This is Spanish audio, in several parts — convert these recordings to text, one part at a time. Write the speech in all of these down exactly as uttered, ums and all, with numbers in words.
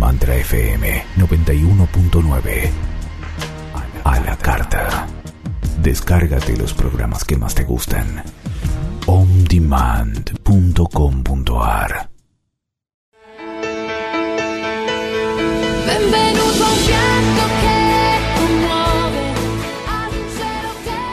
Mantra F M noventa y uno punto nueve. A la carta. Descárgate los programas que más te gustan. on demand punto com punto a r. Benvenuto a un pianto che commuove, ad un cielo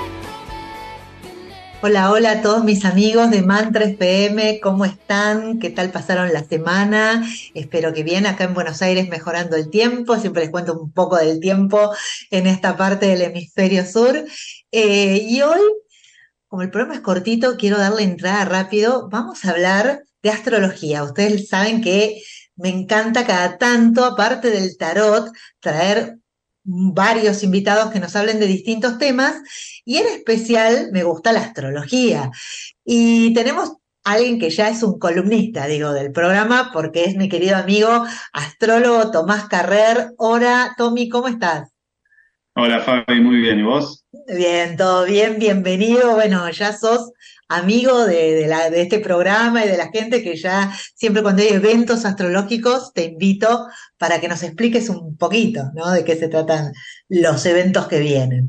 che promette. Hola, hola a todos mis amigos de Mantra F M, ¿cómo están? ¿Qué tal pasaron la semana? Espero que bien, acá en Buenos Aires mejorando el tiempo, siempre les cuento un poco del tiempo en esta parte del hemisferio sur. Eh, y hoy, como el programa es cortito, quiero darle entrada rápido, vamos a hablar de astrología. Ustedes saben que me encanta cada tanto, aparte del tarot, traer varios invitados que nos hablen de distintos temas, y en especial me gusta la astrología. Y tenemos a alguien que ya es un columnista, digo, del programa, porque es mi querido amigo astrólogo Tomás Carrer. Hola, Tommy, ¿cómo estás? Hola Fabi, muy bien, ¿y vos? Bien, todo bien, bienvenido. Bueno, ya sos amigo de, de, la, de este programa y de la gente que ya siempre cuando hay eventos astrológicos te invito para que nos expliques un poquito, ¿no? De qué se tratan los eventos que vienen.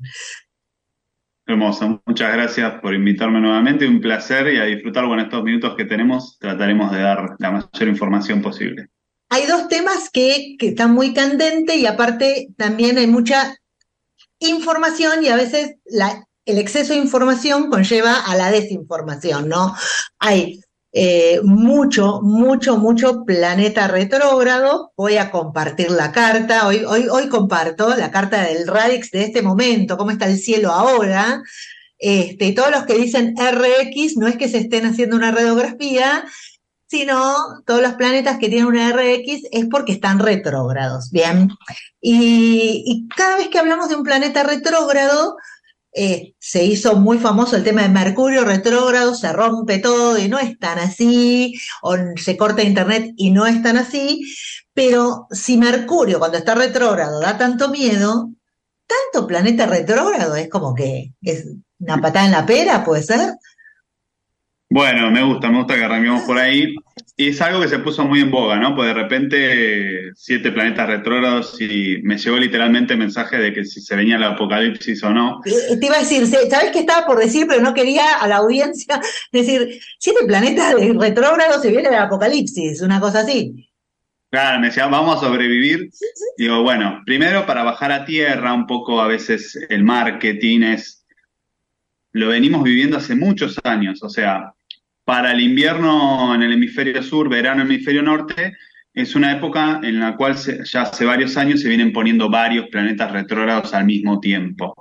Hermoso, muchas gracias por invitarme nuevamente, un placer y a disfrutar, bueno, estos minutos que tenemos, trataremos de dar la mayor información posible. Hay dos temas que, que están muy candentes y aparte también hay mucha información y a veces la, el exceso de información conlleva a la desinformación, ¿no? Hay eh, mucho, mucho, mucho planeta retrógrado. Voy a compartir la carta. Hoy, hoy, hoy comparto la carta del Radix de este momento, cómo está el cielo ahora. Este, y todos los que dicen R X no es que se estén haciendo una radiografía, sino todos los planetas que tienen una R X es porque están retrógrados, ¿bien? Y, y cada vez que hablamos de un planeta retrógrado, eh, se hizo muy famoso el tema de Mercurio retrógrado, se rompe todo y no es tan así, o se corta internet y no es tan así, pero si Mercurio cuando está retrógrado da tanto miedo, tanto planeta retrógrado es como que es una patada en la pera, ¿puede ser? Bueno, me gusta, me gusta que arranquemos por ahí. Y es algo que se puso muy en boga, ¿no? Pues de repente siete planetas retrógrados y me llegó literalmente el mensaje de que si se venía el apocalipsis o no. Te iba a decir, ¿sabes qué estaba por decir? Pero no quería a la audiencia decir, siete planetas de retrógrados se viene el apocalipsis, una cosa así. Claro, me decía, vamos a sobrevivir. Digo, bueno, primero para bajar a tierra un poco a veces el marketing es, lo venimos viviendo hace muchos años, o sea, para el invierno en el hemisferio sur, verano en el hemisferio norte, es una época en la cual se, ya hace varios años se vienen poniendo varios planetas retrógrados al mismo tiempo.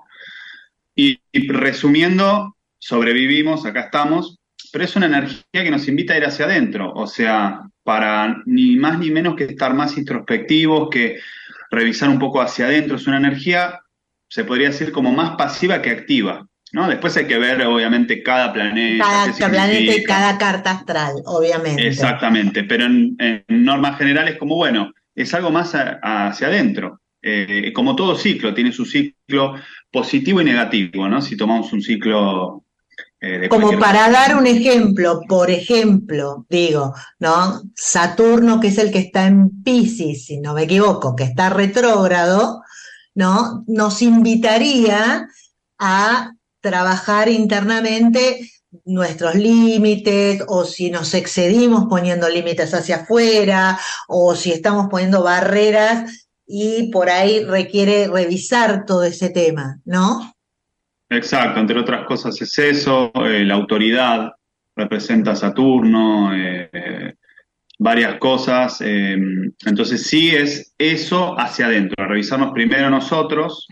Y, y resumiendo, sobrevivimos, acá estamos, pero es una energía que nos invita a ir hacia adentro, o sea, para ni más ni menos que estar más introspectivos, que revisar un poco hacia adentro. Es una energía, se podría decir, como más pasiva que activa, ¿no? Después hay que ver, obviamente, cada planeta. Cada planeta y cada carta astral, obviamente. Exactamente, pero en, en normas generales, como bueno, es algo más a, a hacia adentro. Eh, como todo ciclo, tiene su ciclo positivo y negativo, ¿no? Si tomamos un ciclo eh, de Como para cosa. dar un ejemplo, por ejemplo, digo, ¿no? Saturno, que es el que está en Piscis, si no me equivoco, que está retrógrado, ¿no? Nos invitaría a trabajar internamente nuestros límites, o si nos excedimos poniendo límites hacia afuera, o si estamos poniendo barreras, y por ahí requiere revisar todo ese tema, ¿no? Exacto, entre otras cosas es eso, eh, la autoridad representa a Saturno, eh, eh, varias cosas, eh, entonces sí es eso hacia adentro, a revisarnos primero nosotros,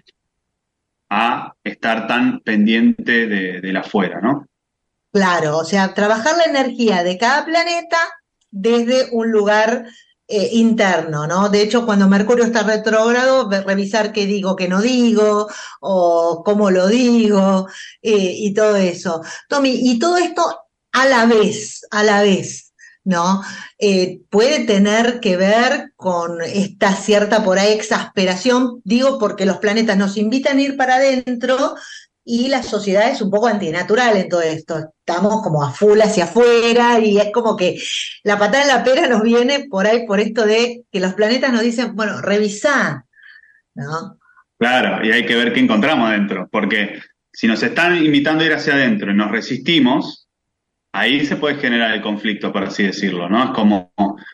a estar tan pendiente de, de la afuera, ¿no? Claro, o sea, trabajar la energía de cada planeta desde un lugar eh, interno, ¿no? De hecho, cuando Mercurio está retrógrado, ve- revisar qué digo, qué no digo, o cómo lo digo, eh, y todo eso. Tommy, y todo esto a la vez, a la vez, ¿no? Eh, puede tener que ver con esta cierta por ahí exasperación, digo, porque los planetas nos invitan a ir para adentro y la sociedad es un poco antinatural en todo esto. Estamos como a full hacia afuera y es como que la patada en la pera nos viene por ahí por esto de que los planetas nos dicen, bueno, revisá, ¿no? Claro, y hay que ver qué encontramos adentro, porque si nos están invitando a ir hacia adentro y nos resistimos, ahí se puede generar el conflicto, por así decirlo, ¿no? Es como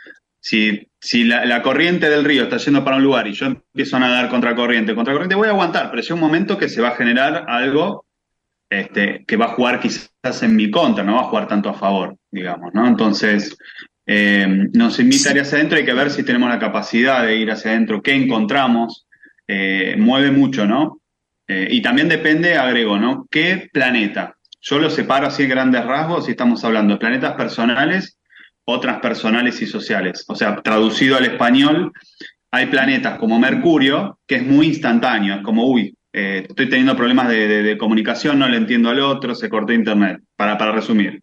si, si la, la corriente del río está yendo para un lugar y yo empiezo a nadar contra corriente, contra corriente, voy a aguantar, pero llega un momento que se va a generar algo este, que va a jugar quizás en mi contra, no va a jugar tanto a favor, digamos, ¿no? Entonces, eh, nos invita a ir hacia adentro, hay que ver si tenemos la capacidad de ir hacia adentro, qué encontramos, eh, mueve mucho, ¿no? Eh, y también depende, agrego, ¿no? ¿Qué planeta? Yo lo separo así en grandes rasgos si estamos hablando de planetas personales o transpersonales y sociales. O sea, traducido al español, hay planetas como Mercurio, que es muy instantáneo, es como, uy, eh, estoy teniendo problemas de, de, de comunicación, no le entiendo al otro, se cortó internet, para, para resumir.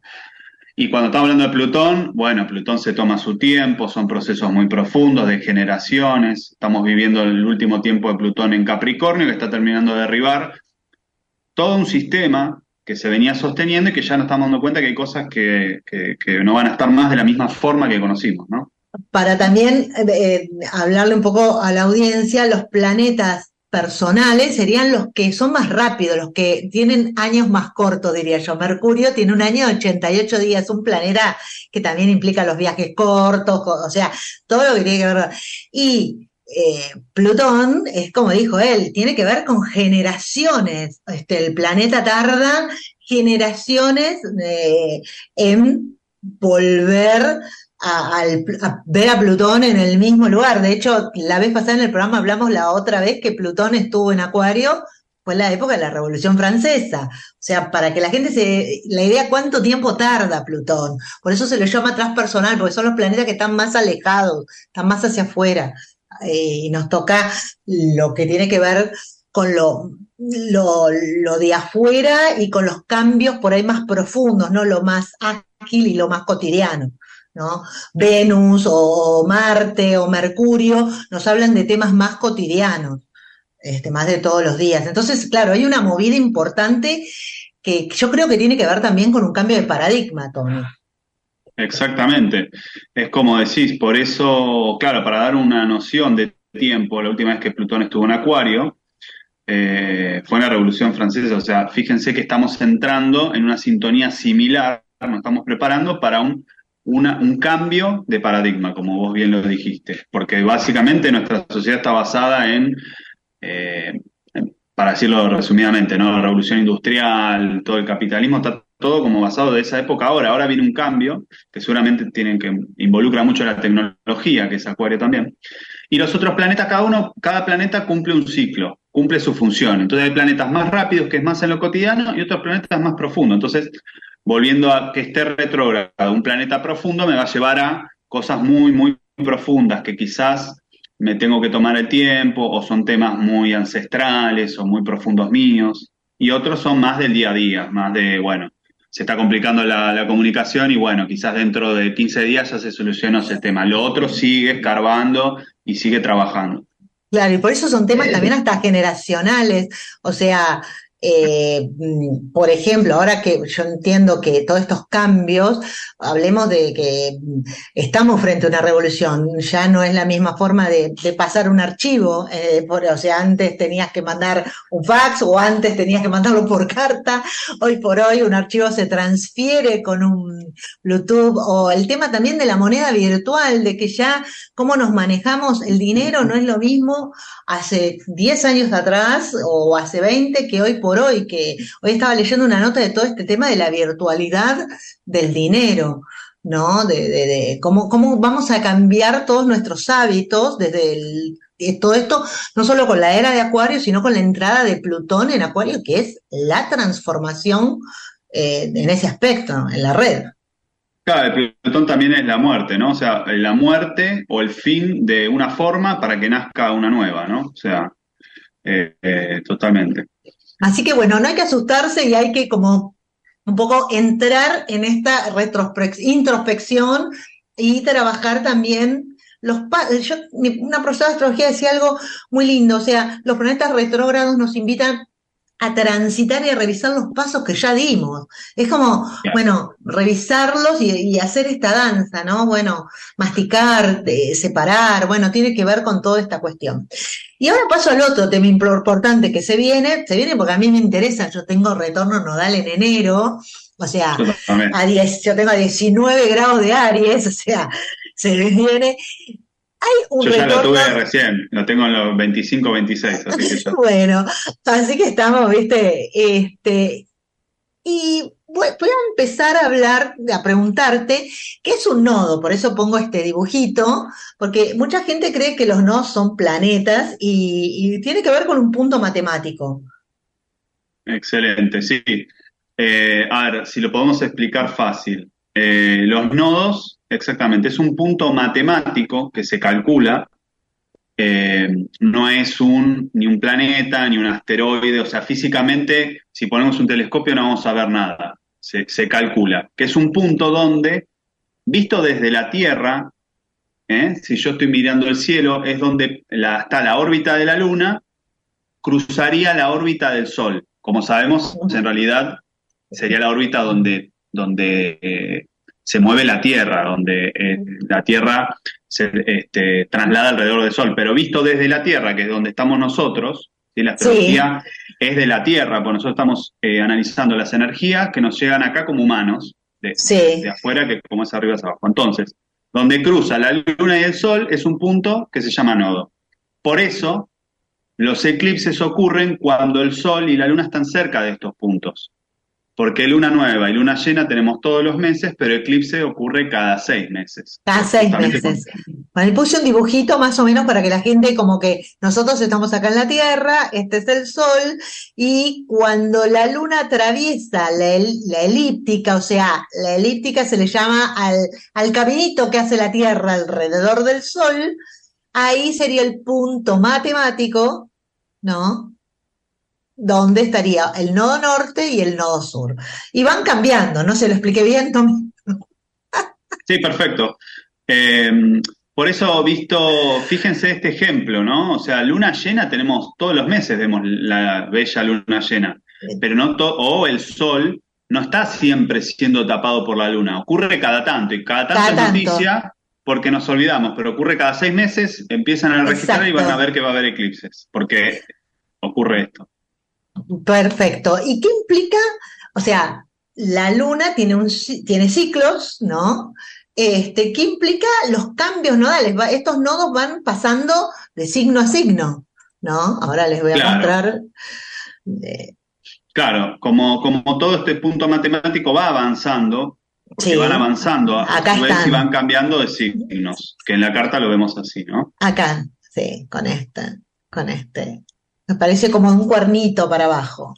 Y cuando estamos hablando de Plutón, bueno, Plutón se toma su tiempo, son procesos muy profundos de generaciones. Estamos viviendo el último tiempo de Plutón en Capricornio, que está terminando de derribar todo un sistema que se venía sosteniendo y que ya nos estamos dando cuenta que hay cosas que, que, que no van a estar más de la misma forma que conocimos, ¿no? Para también eh, hablarle un poco a la audiencia, los planetas personales serían los que son más rápidos, los que tienen años más cortos, diría yo. Mercurio tiene un año de ochenta y ocho días, un planeta que también implica los viajes cortos, o sea, todo lo que tiene que ver. Y eh, Plutón es como dijo él, tiene que ver con generaciones. Este, el planeta tarda generaciones eh, en volver A, al- a ver a Plutón en el mismo lugar. De hecho, la vez pasada en el programa hablamos la otra vez que Plutón estuvo en Acuario, fue en la época de la Revolución Francesa. O sea, para que la gente se... La idea cuánto tiempo tarda Plutón. Por eso se le llama transpersonal, porque son los planetas que están más alejados, están más hacia afuera. Eh, y nos toca lo que tiene que ver con lo, lo, lo de afuera y con los cambios por ahí más profundos, no lo más ágil y lo más cotidiano, ¿no? Venus o Marte o Mercurio nos hablan de temas más cotidianos, este, más de todos los días. Entonces, claro, hay una movida importante que yo creo que tiene que ver también con un cambio de paradigma, Tony. Exactamente. Es como decís, por eso, claro, para dar una noción de tiempo, la última vez que Plutón estuvo en Acuario, eh, fue en la Revolución Francesa. O sea, fíjense que estamos entrando en una sintonía similar, nos estamos preparando para un, una- un cambio de paradigma, como vos bien lo dijiste, porque básicamente nuestra sociedad está basada en, eh, en- para decirlo resumidamente, ¿no? La revolución industrial, todo el capitalismo, está todo como basado de esa época ahora. Ahora viene un cambio que seguramente tienen que involucra mucho la tecnología, que es Acuario también. Y los otros planetas, cada uno, cada planeta cumple un ciclo, cumple su función. Entonces hay planetas más rápidos, que es más en lo cotidiano, y otros planetas más profundos. Entonces, volviendo a que esté retrógrado, un planeta profundo me va a llevar a cosas muy, muy profundas que quizás me tengo que tomar el tiempo, o son temas muy ancestrales o muy profundos míos. Y otros son más del día a día, más de, bueno, se está complicando la, la comunicación y bueno, quizás dentro de quince días ya se solucionó ese tema. Lo otro sigue escarbando y sigue trabajando. Claro, y por eso son temas también hasta generacionales. O sea, eh, mm, por ejemplo, ahora que yo entiendo que todos estos cambios, hablemos de que mm, estamos frente a una revolución, ya no es la misma forma de, de pasar un archivo. Eh, por- o sea, antes tenías que mandar un fax o antes tenías que mandarlo por carta. Hoy por hoy un archivo se transfiere con un Bluetooth, o el tema también de la moneda virtual, de que ya cómo nos manejamos el dinero no es lo mismo hace diez años atrás o hace veinte que hoy por hoy, que hoy estaba leyendo una nota de todo este tema de la virtualidad del dinero, ¿no? De, de, de cómo, cómo vamos a cambiar todos nuestros hábitos desde el, eh, todo esto, no solo con la era de Acuario, sino con la entrada de Plutón en Acuario, que es la transformación eh, en ese aspecto, en la red. Claro, el Plutón también es la muerte, ¿no? O sea, la muerte o el fin de una forma para que nazca una nueva, ¿no? O sea, eh, eh, totalmente. Así que bueno, no hay que asustarse y hay que como un poco entrar en esta retrospec- introspección y trabajar también los pa- yo, mi- una profesora de astrología decía algo muy lindo, o sea, los planetas retrógrados nos invitan a transitar y a revisar los pasos que ya dimos. Es como, Claro. bueno, revisarlos y, y hacer esta danza, ¿no? Bueno, masticar, eh, separar, bueno, tiene que ver con toda esta cuestión. Y ahora paso al otro tema importante que se viene, se viene porque a mí me interesa, yo tengo retorno nodal en enero, o sea, Yo también. a diez, yo tengo diecinueve grados de Aries, o sea, se viene. Hay un Yo ya lo retorno. tuve recién, lo tengo en los veinticinco, veintiséis, así que ya. Bueno, así que estamos, viste, este, y voy, voy a empezar a hablar, a preguntarte qué es un nodo, por eso pongo este dibujito, porque mucha gente cree que los nodos son planetas y, y tiene que ver con un punto matemático. Excelente, sí. Eh, a ver, si lo podemos explicar fácil. Eh, los nodos, exactamente, es un punto matemático que se calcula. Eh, no es un, ni un planeta, ni un asteroide, o sea, físicamente, si ponemos un telescopio no vamos a ver nada. Se, se calcula, que es un punto donde, visto desde la Tierra, ¿eh? Si yo estoy mirando el cielo, es donde la- está la órbita de la Luna, cruzaría la órbita del Sol. Como sabemos, en realidad sería la órbita donde, donde eh, se mueve la Tierra, donde eh, la Tierra se este, traslada alrededor del Sol. Pero visto desde la Tierra, que es donde estamos nosotros, ¿sí? La Sí, astrología es de la Tierra, porque nosotros estamos eh, analizando las energías que nos llegan acá como humanos, de, de sí, afuera, que como es arriba es abajo. Entonces, donde cruza la Luna y el Sol es un punto que se llama nodo. Por eso, los eclipses ocurren cuando el Sol y la Luna están cerca de estos puntos. Porque luna nueva y luna llena tenemos todos los meses, pero eclipse ocurre cada seis meses. cada seis Justamente por- meses. Bueno, le puse un dibujito más o menos para que la gente, como que nosotros estamos acá en la Tierra, este es el Sol, y cuando la Luna atraviesa la, el- la elíptica, o sea, la elíptica se le llama al, al caminito que hace la Tierra alrededor del Sol, ahí sería el punto matemático, ¿no? Donde estaría el nodo norte y el nodo sur. Y van cambiando, ¿no? ¿Se lo expliqué bien, Tommy? Sí, perfecto. Eh, por eso, visto, fíjense este ejemplo, ¿no? O sea, luna llena tenemos todos los meses, vemos la bella luna llena, pero no to- o el sol no está siempre siendo tapado por la luna, ocurre cada tanto, y cada tanto Cada es tanto. noticia porque nos olvidamos, pero ocurre cada seis meses, empiezan a registrar y van a Exacto. ver que va a haber eclipses, porque ocurre esto. Perfecto. ¿Y qué implica? O sea, la luna tiene un, ci- tiene ciclos, ¿no? Este, ¿qué implica los cambios nodales? Va- estos nodos van pasando de signo a signo, ¿no? Ahora les voy a Claro. mostrar. eh, Claro, como, como todo este punto matemático va avanzando, porque Sí. van avanzando a, a Acá su vez y están. van cambiando de signos, que en la carta lo vemos así, ¿no? Acá, sí, con esta, con este. Me parece como un cuernito para abajo,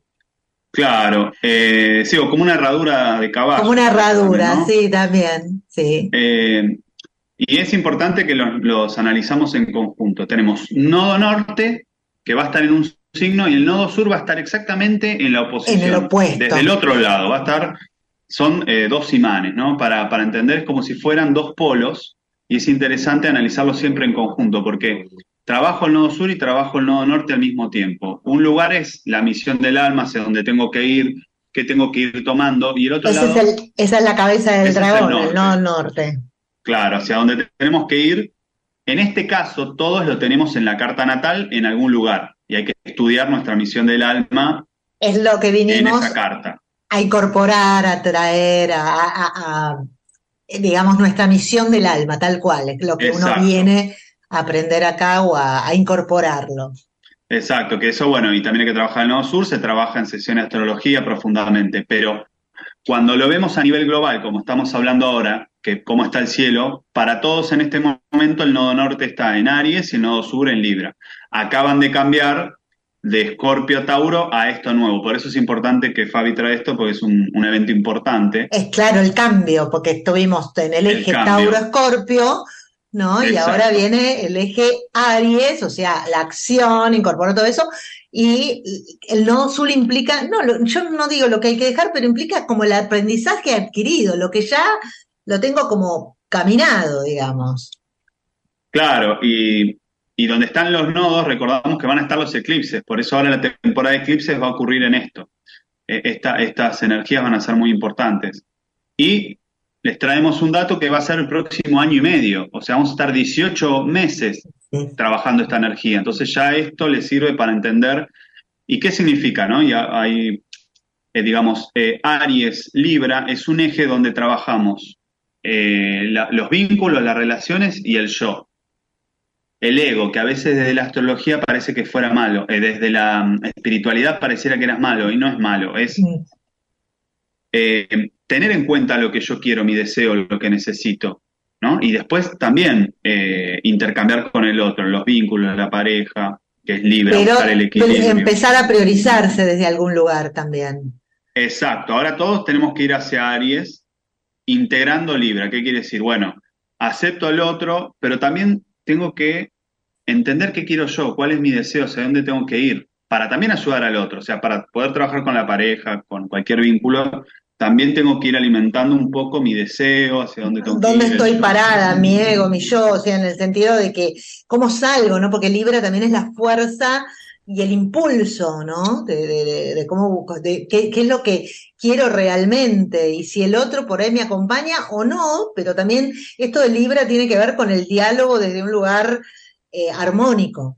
Claro, eh, sí, o como una herradura de caballo. como una herradura, ¿no? sí, también, sí. Eh, y es importante que los, los analizamos en conjunto. Tenemos un nodo norte que va a estar en un signo y el nodo sur va a estar exactamente en la oposición. En el opuesto. Desde el otro lado va a estar, son eh, dos imanes, ¿no? Para, para entender es como si fueran dos polos y es interesante analizarlos siempre en conjunto porque trabajo el nodo sur y trabajo el nodo norte al mismo tiempo. Un lugar es la misión del alma, hacia donde tengo que ir, qué tengo que ir tomando, y el otro Ese lado, es el, esa es la cabeza del ese es el dragón, el norte. nodo norte. claro, hacia donde tenemos que ir. En este caso, todos lo tenemos en la carta natal en algún lugar y hay que estudiar nuestra misión del alma Es lo que en vinimos esa carta. a incorporar, a traer, a, a- a- digamos, nuestra misión del alma, tal cual, es lo que uno Exacto. viene a aprender acá o a, a incorporarlo. Exacto, que eso, bueno, y también hay que trabajar en el nodo sur, se trabaja en sesiones de astrología profundamente, pero cuando lo vemos a nivel global, como estamos hablando ahora, que cómo está el cielo, para todos en este momento el nodo norte está en Aries y el nodo sur en Libra. Acaban de cambiar de Escorpio a Tauro a esto nuevo, por eso es importante que Fabi trae esto, porque es un, un evento importante. Es claro el cambio, porque estuvimos en el El eje cambio. Tauro-Escorpio, ¿no? Y Exacto. ahora viene el eje Aries, o sea, la acción, incorporó todo eso, y el nodo sur implica, no, lo- yo no digo lo que hay que dejar, pero implica como el aprendizaje adquirido, lo que ya lo tengo como caminado, digamos. Claro, y Y donde están los nodos, recordamos que van a estar los eclipses, por eso ahora la temporada de eclipses va a ocurrir en esto. Eh, esta- estas energías van a ser muy importantes. Y les traemos un dato que va a ser el próximo año y medio, o sea, vamos a estar dieciocho meses Sí. trabajando esta energía. Entonces ya esto les sirve para entender y qué significa, ¿no? Y ha- hay, eh, digamos, eh, Aries, Libra, es un eje donde trabajamos eh, la- los vínculos, las relaciones y el yo. El ego, que a veces desde la astrología parece que fuera malo, eh, desde la mm, espiritualidad pareciera que eras malo, y no es malo, es Mm. eh, tener en cuenta lo que yo quiero, mi deseo, lo que necesito, ¿no? Y después también eh, intercambiar con el otro, los vínculos, la pareja, que es libre, Pero buscar el pues, equilibrio. empezar a priorizarse desde algún lugar también. Exacto, ahora todos tenemos que ir hacia Aries, integrando Libra. ¿Qué quiere decir? Bueno, acepto al otro, pero también tengo que entender qué quiero yo, cuál es mi deseo, hacia dónde tengo que ir, para también ayudar al otro, o sea, para poder trabajar con la pareja, con cualquier vínculo, también tengo que ir alimentando un poco mi deseo, hacia dónde tengo que ¿Dónde ir, el estoy yo. parada, mi ego, mi yo? O sea, en el sentido de que, ¿cómo salgo, no? Porque Libra también es la fuerza y el impulso, ¿no? De, de, de, de cómo, busco- de qué, qué es lo que quiero realmente y si el otro por ahí me acompaña o no, pero también esto de Libra tiene que ver con el diálogo desde un lugar eh, armónico.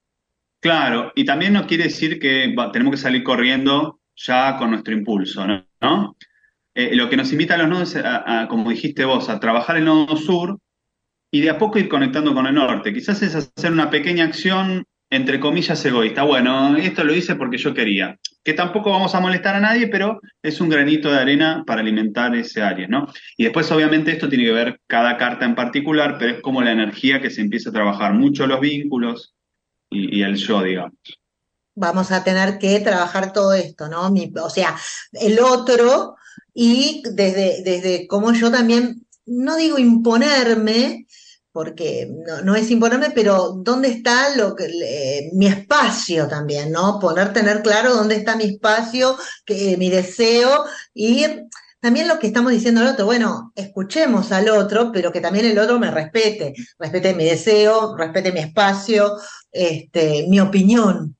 Claro, y también no quiere decir que va- tenemos que salir corriendo ya con nuestro impulso, ¿no? ¿No? Eh, lo que nos invita a los nodos, es a, a, como dijiste vos, a trabajar el nodo sur y de a poco ir conectando con el norte. Quizás es hacer una pequeña acción, entre comillas, egoísta. Bueno, esto lo hice porque yo quería. Que tampoco vamos a molestar a nadie, pero es un granito de arena para alimentar ese área, ¿no? Y después, obviamente, esto tiene que ver cada carta en particular, pero es como la energía que se empieza a trabajar mucho los vínculos y, y el yo, digamos. Vamos a tener que trabajar todo esto, ¿no? Mi- o sea, el otro y desde, desde cómo yo también, no digo imponerme, porque no, no es imponerme, pero dónde está lo que, eh, mi espacio también, ¿no? Poner, tener claro dónde está mi espacio, que, mi deseo y también lo que estamos diciendo al otro, bueno, escuchemos al otro, pero que también el otro me respete, respete mi deseo, respete mi espacio, este, mi opinión.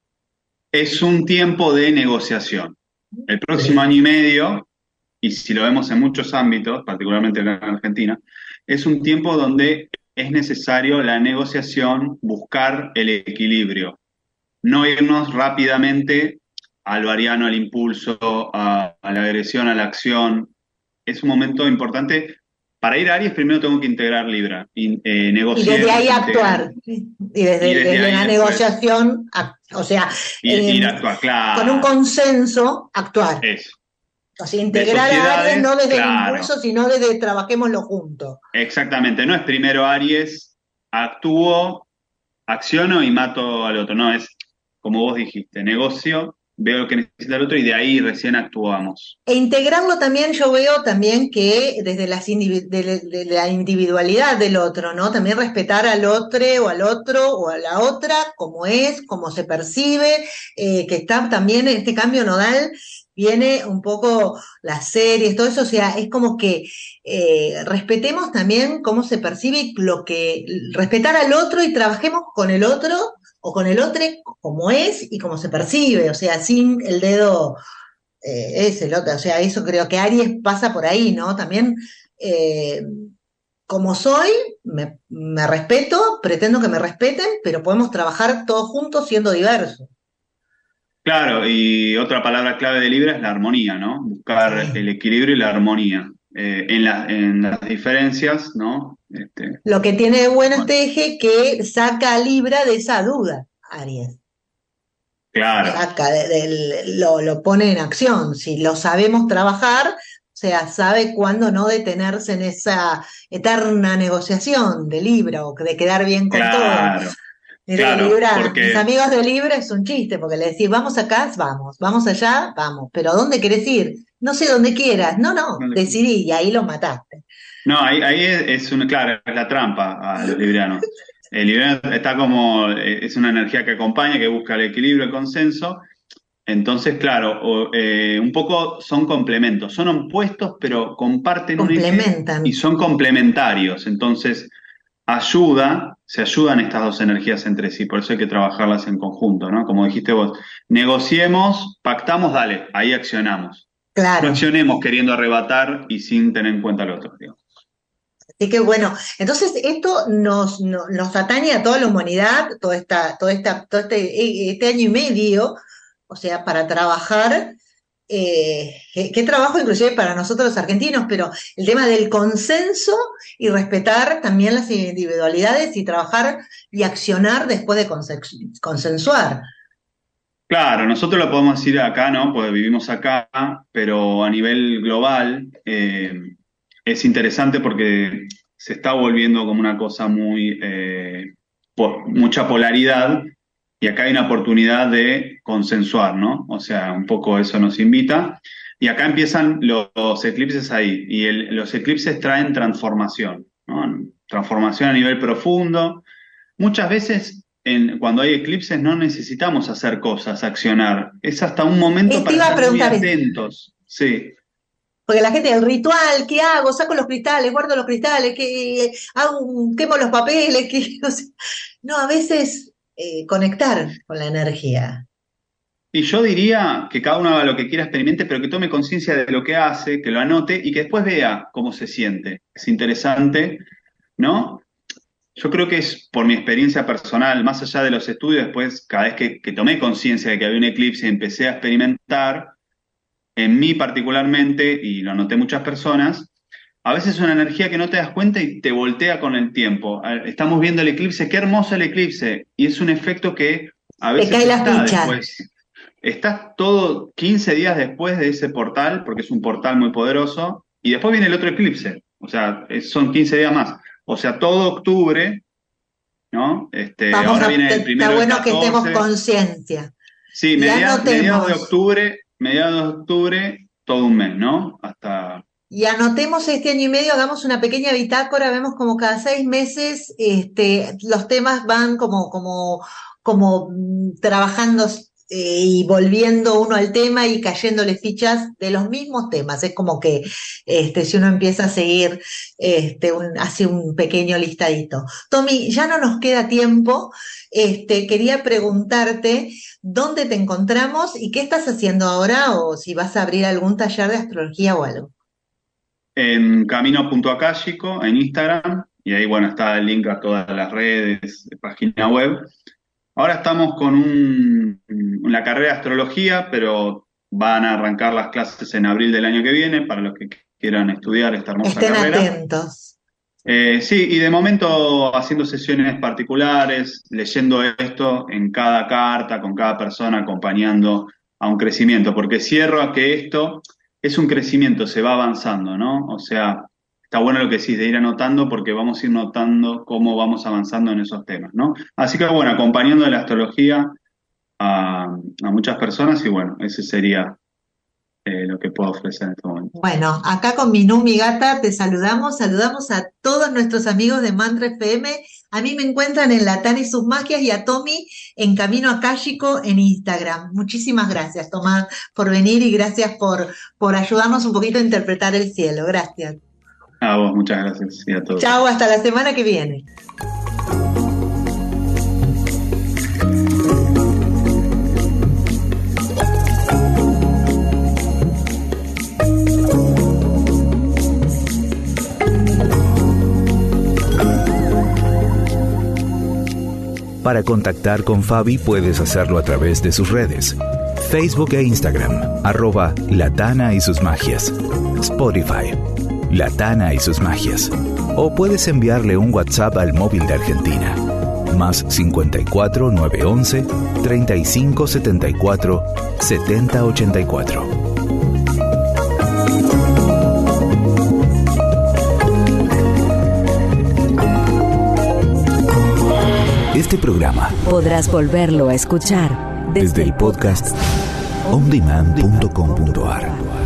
Es un tiempo de negociación. El próximo Sí. año y medio, y si lo vemos en muchos ámbitos, particularmente acá en Argentina, es un tiempo donde es necesario la negociación, buscar el equilibrio, no irnos rápidamente al variano, al impulso, a, a la agresión, a la acción. Es un momento importante. Para ir a Aries primero tengo que integrar Libra, y, eh, Y desde negociemos, ahí integremos, actuar, y y desde, desde desde ahí la después negociación, ac- o sea, ir, eh, ir a actuar, con un claro, consenso, actuar. eso. O sea, De integrar a Aries sociedades, no desde el claro. impulso, sino desde trabajémoslo juntos. Exactamente, no es primero Aries, actúo, acciono y mato al otro, no, es como vos dijiste, negocio, veo lo que necesita el otro y de ahí recién actuamos. E integrarlo también, yo veo también que desde las indivi- de, de la individualidad del otro, ¿no? También respetar al otro o al otro o a la otra, como es, cómo se percibe, eh, que está también en este cambio nodal, viene un poco las series, todo eso, o sea, es como que eh, respetemos también cómo se percibe y lo que, respetar al otro y trabajemos con el otro o con el otro como es y como se percibe, o sea, sin el dedo eh, es el otro, o sea, eso creo que Aries pasa por ahí, ¿no? También, eh, como soy, me, me respeto, pretendo que me respeten, pero podemos trabajar todos juntos siendo diversos. Claro, y otra palabra clave de Libra es la armonía, ¿no? Buscar Sí. el equilibrio y la armonía. Eh, en la- en las diferencias, ¿no? Este, Lo que tiene de bueno bueno, este eje que saca a Libra de esa duda, Aries. Lo claro, saca, de- del- lo, lo pone en acción. Si lo sabemos trabajar, o sea, sabe cuándo no detenerse en esa eterna negociación de Libra o de quedar bien con todos. claro, Mira que claro, Libra, mis porque amigos de Libra es un chiste, porque le decís, vamos acá, vamos, vamos allá, vamos, pero ¿a dónde querés ir? No sé, donde quieras, no, no, decidí, y ahí lo mataste. no, ahí, ahí es, es una, claro, es la trampa a los librianos. El libriano está como, eh, es una energía que acompaña, que busca el equilibrio, el consenso. Entonces, claro, o, eh, un poco son complementos, son opuestos, pero comparten un eje Complementan. y son complementarios. Entonces, ayuda se ayudan estas dos energías entre sí, por eso hay que trabajarlas en conjunto, ¿no? Como dijiste vos, negociemos, pactamos, dale, ahí accionamos. No Claro. accionemos queriendo arrebatar y sin tener en cuenta al otro, digamos. Así que bueno, entonces esto nos, no- nos atañe a toda la humanidad, toda esta, toda esta, todo este, este año y medio, o sea, para trabajar, eh, qué, qué trabajo inclusive para nosotros los argentinos, pero el tema del consenso y respetar también las individualidades y trabajar y accionar después de consen- consensuar. Claro, nosotros lo podemos decir acá, ¿no? Porque vivimos acá, pero a nivel global eh, es interesante porque se está volviendo como una cosa muy, eh, po- mucha polaridad y acá hay una oportunidad de consensuar, ¿no? O sea, un poco eso nos invita. Y acá empiezan los, los eclipses ahí, y el- los eclipses traen transformación, ¿no? Transformación a nivel profundo. Muchas veces en- cuando hay eclipses no necesitamos hacer cosas, accionar. Es hasta un momento Eh, te para iba a estar muy preguntar eso, atentos. Sí. porque la gente, el ritual, ¿qué hago? Saco los cristales, guardo los cristales, ¿qué hago? un- Quemo los papeles, ¿qué? O sea, no, a veces eh, conectar con la energía. Y yo diría que cada uno haga lo que quiera, experimente, pero que tome conciencia de lo que hace, que lo anote y que después vea cómo se siente. Es interesante, ¿no? Yo creo que es por mi experiencia personal, más allá de los estudios, después cada vez que, que tomé conciencia de que había un eclipse y empecé a experimentar, en mí particularmente, y lo noté muchas personas, a veces es una energía que no te das cuenta y te voltea con el tiempo. A- Estamos viendo el eclipse, qué hermoso el eclipse, y es un efecto que a Te veces cae la está ficha. después. Estás todo quince días después de ese portal, porque es un portal muy poderoso, y después viene el otro eclipse, o sea, es- son quince días más. O sea, todo octubre, ¿no? Este, Vamos ahora a, viene el está primero del bueno que estemos catorce. conciencia. Sí, Y media- mediados de anotemos, octubre, mediados de octubre, todo un mes, ¿no? Hasta, y anotemos este año y medio, hagamos una pequeña bitácora, vemos como cada seis meses este, los temas van como, como, como mm, trabajando eh, y volviendo uno al tema y cayéndole fichas de los mismos temas. Es como que este, si uno empieza a seguir, este, un, hace un pequeño listadito. Tommy, ya no nos queda tiempo. Este, quería preguntarte dónde te encontramos y qué estás haciendo ahora o si vas a abrir algún taller de astrología o algo. en camino punto acálico en Instagram, y ahí, bueno, está el link a todas las redes, página web. Ahora estamos con un, la carrera de astrología, pero van a arrancar las clases en abril del año que viene para los que quieran estudiar esta hermosa Estén carrera. atentos. Eh, sí, y de momento haciendo sesiones particulares, leyendo esto en cada carta, con cada persona, acompañando a un crecimiento, porque cierro a que esto es un crecimiento, se va avanzando, ¿no? O sea, está bueno lo que decís de ir anotando porque vamos a ir notando cómo vamos avanzando en esos temas, ¿no? Así que bueno, acompañando de la astrología a, a muchas personas y bueno, ese sería eh, lo que puedo ofrecer en este momento. Bueno, acá con Minú, mi gata, te saludamos, saludamos a todos nuestros amigos de Mantra F M. A mí me encuentran en Latana y sus magias y a Tommy en Camino Akáshico en Instagram. Muchísimas gracias, Tomás, por venir y gracias por, por ayudarnos un poquito a interpretar el cielo. Gracias. A vos, muchas gracias y a todos. Chao, hasta la semana que viene. Para contactar con Fabi puedes hacerlo a través de sus redes. Facebook e Instagram, arroba Latana y sus magias. Spotify, Latana y sus magias. O puedes enviarle un WhatsApp al móvil de Argentina. Más cincuenta y cuatro, nueve once, treinta y cinco setenta y cuatro, setenta ochenta y cuatro. Este programa Podrás volverlo a escuchar desde el podcast on demand punto com punto a r.